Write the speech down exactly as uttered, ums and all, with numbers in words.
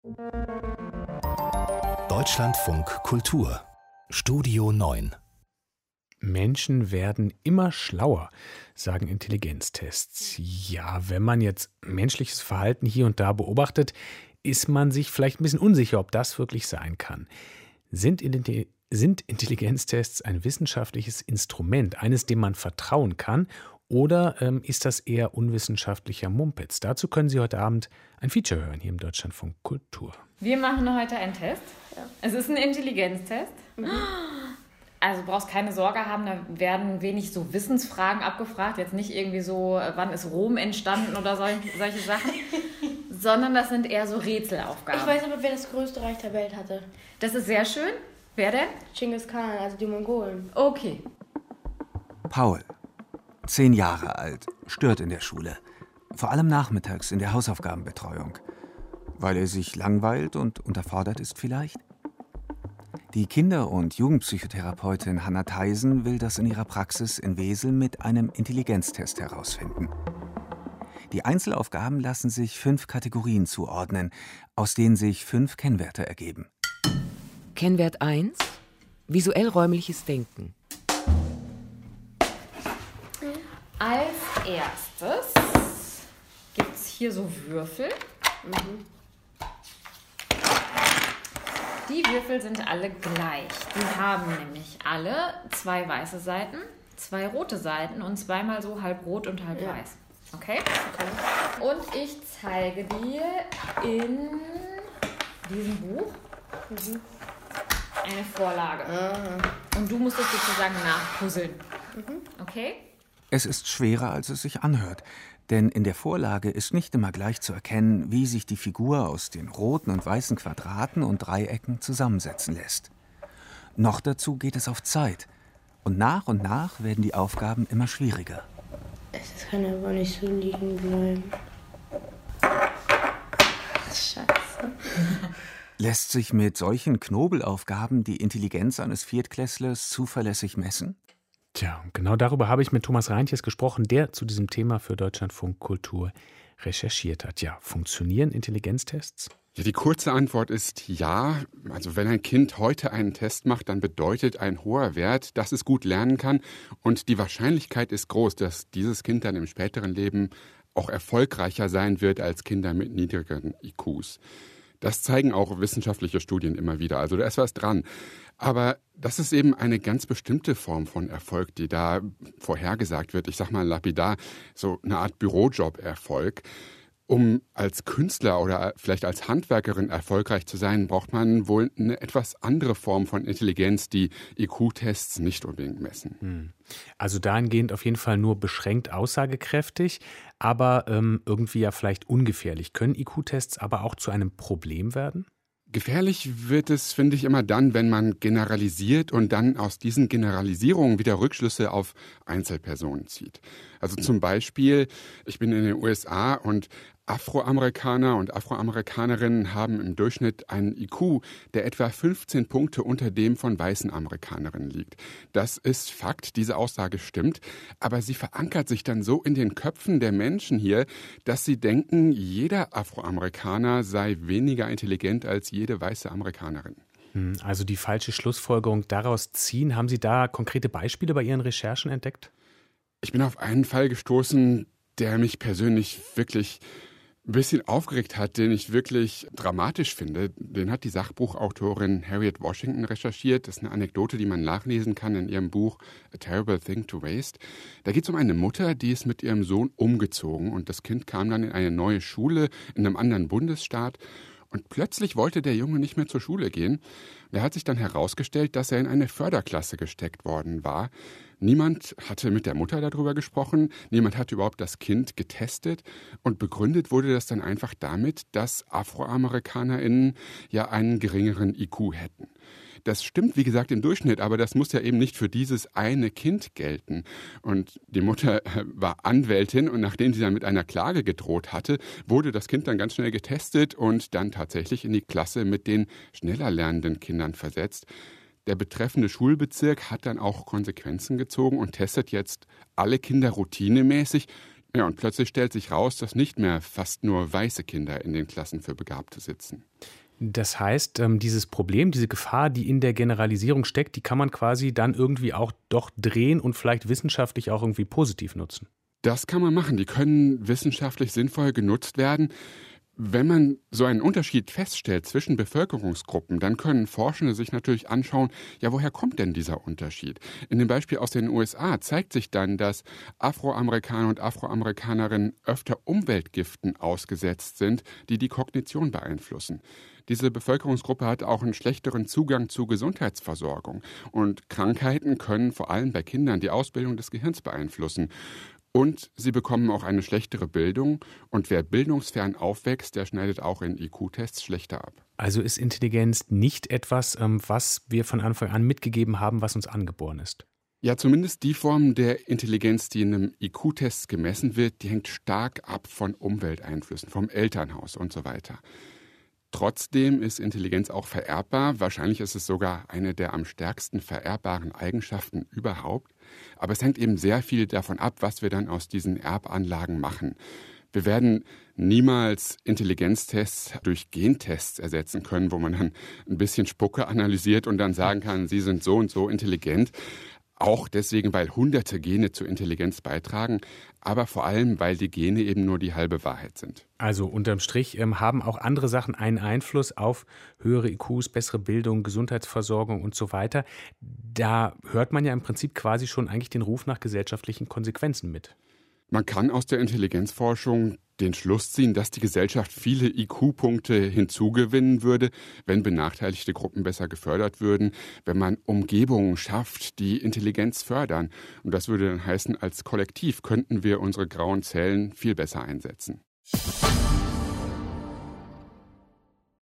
Deutschlandfunk Kultur Studio neun. Menschen werden immer schlauer, sagen Intelligenztests. Ja, wenn man jetzt menschliches Verhalten hier und da beobachtet, ist man sich vielleicht ein bisschen unsicher, ob das wirklich sein kann. Sind, Identi- sind Intelligenztests ein wissenschaftliches Instrument, eines, dem man vertrauen kann, oder ähm, ist das eher unwissenschaftlicher Mumpitz? Dazu können Sie heute Abend ein Feature hören hier im Deutschlandfunk Kultur. Wir machen heute einen Test. Ja. Es ist ein Intelligenztest. Mhm. Also brauchst keine Sorge haben, da werden wenig so Wissensfragen abgefragt. Jetzt nicht irgendwie so, wann ist Rom entstanden oder sol- solche Sachen. Sondern das sind eher so Rätselaufgaben. Ich weiß aber, wer das größte Reich der Welt hatte. Das ist sehr schön. Wer denn? Genghis Khan, also die Mongolen. Okay. Paul, zehn Jahre alt, stört in der Schule. Vor allem nachmittags in der Hausaufgabenbetreuung. Weil er sich langweilt und unterfordert ist vielleicht? Die Kinder- und Jugendpsychotherapeutin Hanna Theisen will das in ihrer Praxis in Wesel mit einem Intelligenztest herausfinden. Die Einzelaufgaben lassen sich fünf Kategorien zuordnen, aus denen sich fünf Kennwerte ergeben. Kennwert eins: visuell-räumliches Denken. Als erstes gibt es hier so Würfel. Mhm. Die Würfel sind alle gleich. Die haben nämlich alle zwei weiße Seiten, zwei rote Seiten und zweimal so halb rot und halb ja. weiß. Okay? Okay? Und ich zeige dir in diesem Buch mhm. eine Vorlage. Aha. Und du musst es sozusagen nachpuzzeln. Mhm. Okay? Es ist schwerer, als es sich anhört. Denn in der Vorlage ist nicht immer gleich zu erkennen, wie sich die Figur aus den roten und weißen Quadraten und Dreiecken zusammensetzen lässt. Noch dazu geht es auf Zeit. Und nach und nach werden die Aufgaben immer schwieriger. Es kann aber nicht so liegen bleiben. Scheiße. Lässt sich mit solchen Knobelaufgaben die Intelligenz eines Viertklässlers zuverlässig messen? Tja, genau darüber habe ich mit Thomas Reintjes gesprochen, der zu diesem Thema für Deutschlandfunk Kultur recherchiert hat. Ja, funktionieren Intelligenztests? Ja, die kurze Antwort ist ja. Also wenn ein Kind heute einen Test macht, dann bedeutet ein hoher Wert, dass es gut lernen kann. Und die Wahrscheinlichkeit ist groß, dass dieses Kind dann im späteren Leben auch erfolgreicher sein wird als Kinder mit niedrigeren I Qs. Das zeigen auch wissenschaftliche Studien immer wieder. Also da ist was dran. Aber das ist eben eine ganz bestimmte Form von Erfolg, die da vorhergesagt wird. Ich sag mal lapidar, so eine Art Bürojob-Erfolg. Um als Künstler oder vielleicht als Handwerkerin erfolgreich zu sein, braucht man wohl eine etwas andere Form von Intelligenz, die I Q-Tests nicht unbedingt messen. Also dahingehend auf jeden Fall nur beschränkt aussagekräftig, aber ähm, irgendwie ja vielleicht ungefährlich. Können I Q-Tests aber auch zu einem Problem werden? Gefährlich wird es, finde ich, immer dann, wenn man generalisiert und dann aus diesen Generalisierungen wieder Rückschlüsse auf Einzelpersonen zieht. Also zum Beispiel, ich bin in den U S A und Afroamerikaner und Afroamerikanerinnen haben im Durchschnitt einen I Q, der etwa fünfzehn Punkte unter dem von weißen Amerikanerinnen liegt. Das ist Fakt, diese Aussage stimmt, aber sie verankert sich dann so in den Köpfen der Menschen hier, dass sie denken, jeder Afroamerikaner sei weniger intelligent als jede weiße Amerikanerin. Also die falsche Schlussfolgerung daraus ziehen. Haben Sie da konkrete Beispiele bei Ihren Recherchen entdeckt? Ich bin auf einen Fall gestoßen, der mich persönlich wirklich ein bisschen aufgeregt hat, den ich wirklich dramatisch finde. Den hat die Sachbuchautorin Harriet Washington recherchiert. Das ist eine Anekdote, die man nachlesen kann in ihrem Buch A Terrible Thing to Waste. Da geht es um eine Mutter, die ist mit ihrem Sohn umgezogen und das Kind kam dann in eine neue Schule in einem anderen Bundesstaat. Und plötzlich wollte der Junge nicht mehr zur Schule gehen. Er hat sich dann herausgestellt, dass er in eine Förderklasse gesteckt worden war. Niemand hatte mit der Mutter darüber gesprochen, niemand hat überhaupt das Kind getestet und begründet wurde das dann einfach damit, dass AfroamerikanerInnen ja einen geringeren I Q hätten. Das stimmt, wie gesagt, im Durchschnitt, aber das muss ja eben nicht für dieses eine Kind gelten. Und die Mutter war Anwältin und nachdem sie dann mit einer Klage gedroht hatte, wurde das Kind dann ganz schnell getestet und dann tatsächlich in die Klasse mit den schneller lernenden Kindern versetzt. Der betreffende Schulbezirk hat dann auch Konsequenzen gezogen und testet jetzt alle Kinder routinemäßig, Ja, und plötzlich stellt sich raus, dass nicht mehr fast nur weiße Kinder in den Klassen für Begabte sitzen. Das heißt, dieses Problem, diese Gefahr, die in der Generalisierung steckt, die kann man quasi dann irgendwie auch doch drehen und vielleicht wissenschaftlich auch irgendwie positiv nutzen. Das kann man machen. Die können wissenschaftlich sinnvoll genutzt werden. Wenn man so einen Unterschied feststellt zwischen Bevölkerungsgruppen, dann können Forschende sich natürlich anschauen, ja, woher kommt denn dieser Unterschied? In dem Beispiel aus den U S A zeigt sich dann, dass Afroamerikaner und Afroamerikanerinnen öfter Umweltgiften ausgesetzt sind, die die Kognition beeinflussen. Diese Bevölkerungsgruppe hat auch einen schlechteren Zugang zu Gesundheitsversorgung. Und Krankheiten können vor allem bei Kindern die Ausbildung des Gehirns beeinflussen. Und sie bekommen auch eine schlechtere Bildung. Und wer bildungsfern aufwächst, der schneidet auch in I Q-Tests schlechter ab. Also ist Intelligenz nicht etwas, was wir von Anfang an mitgegeben haben, was uns angeboren ist? Ja, zumindest die Form der Intelligenz, die in einem I Q-Test gemessen wird, die hängt stark ab von Umwelteinflüssen, vom Elternhaus und so weiter. Trotzdem ist Intelligenz auch vererbbar. Wahrscheinlich ist es sogar eine der am stärksten vererbbaren Eigenschaften überhaupt. Aber es hängt eben sehr viel davon ab, was wir dann aus diesen Erbanlagen machen. Wir werden niemals Intelligenztests durch Gentests ersetzen können, wo man dann ein bisschen Spucke analysiert und dann sagen kann, Sie sind so und so intelligent. Auch deswegen, weil hunderte Gene zur Intelligenz beitragen, aber vor allem, weil die Gene eben nur die halbe Wahrheit sind. Also unterm Strich ähm, haben auch andere Sachen einen Einfluss auf höhere I Qs, bessere Bildung, Gesundheitsversorgung und so weiter. Da hört man ja im Prinzip quasi schon eigentlich den Ruf nach gesellschaftlichen Konsequenzen mit. Man kann aus der Intelligenzforschung den Schluss ziehen, dass die Gesellschaft viele I Q-Punkte hinzugewinnen würde, wenn benachteiligte Gruppen besser gefördert würden, wenn man Umgebungen schafft, die Intelligenz fördern. Und das würde dann heißen, als Kollektiv könnten wir unsere grauen Zellen viel besser einsetzen.